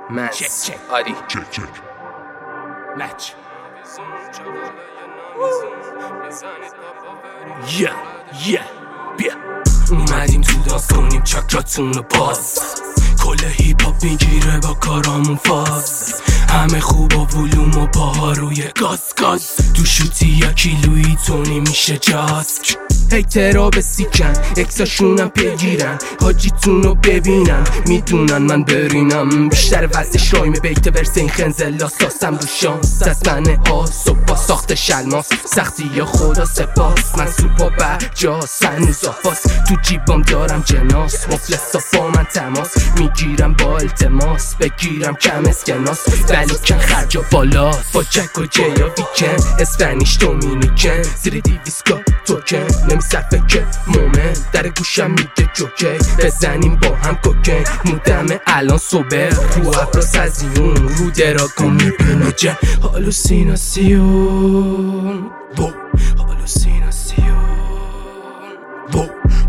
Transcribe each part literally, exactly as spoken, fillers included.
من چک چک آری چک چک لچ یه یه بیا اومدیم تو داز کنیم چکراتون رو باز کل هیپ هاپ میگیره با کارامون فاز همه خوب و ولوم و پاها روی گاز گاز تو شوتی یا کیلویی تونی میشه جاسک هیترا به سیکن اکساشونم پیگیرن حاجیتون رو ببینن میدونن من برینم بیشتر وزش رایم بیت ورس این خنزلا ساسم رو شانس از من آس و با ساخت شلماس سختی یا خدا سپاس من سوپا بجاس هنوز آفاس تو جیبام دارم جناس مفلسا با من تماس میگیرم با التماس بگیرم کم اسکناس ولی کن خرجا بالاست با جک و جیا ویکن اسپانیش دومینیکن زیر دیویسکا توکن نمیصرفه که مومن در گوشم میگه جوکی بزنیم با هم کوکن مودمه الان صبح رو ابراز ازیون رو دراگون میبینه جه هالوسیناسیون بو هالوسیناسیون بو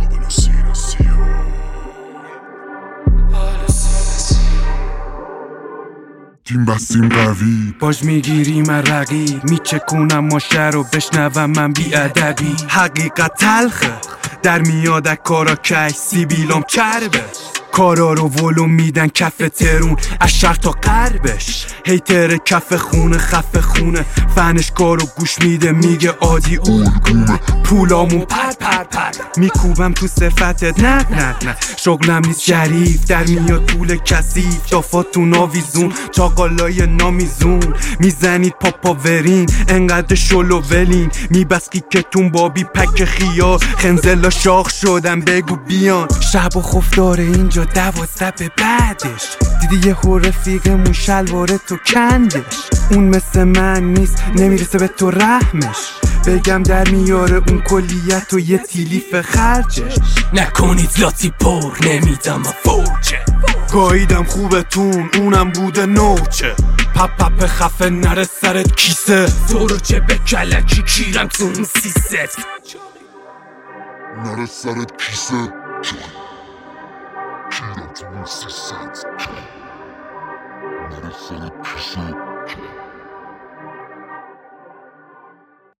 تیم بستیم قوی باش میگیریم رقیب میچکونم ماشه رو بشنوم من بی ادبی حقیقت تلخه در میاد کارا کش سیبیلام چربه کارا رو ولوم میدن کف ترون از شرق تا غربش هیتر کف خونه خف خونه فنش کارو گوش میده میگه عادی اولگومه پولامون پر پر پر میکوبم تو صفتت نه نه نه شغلم نیست شریف در میاد پول کثیف دافاتون آویزون چاقالای نامیزون میزنید پاپا ورین انقدر شلو ولین میبسکی که تون بابی پک خیار خنزلا شاخ شدن بگو بیان شب و خوف داره اینجا دوازده به بعدش دیدی یه هو رفیقمون شلواره تو کندش اون مثل من نیست نمیرسه به تو رحمش بگم در میاره اون کلیت و یه تیلیف خرجش نکنید لاتی پر نمیدم فوجه گاییدم خوبتون اونم بوده نوچه پپ پپ خفه نره سرت کیسه تو رو چه به کلکی کیرم تو اون سیست نره سرت کیسه کیرم تو اون سیست نره سرت کیسه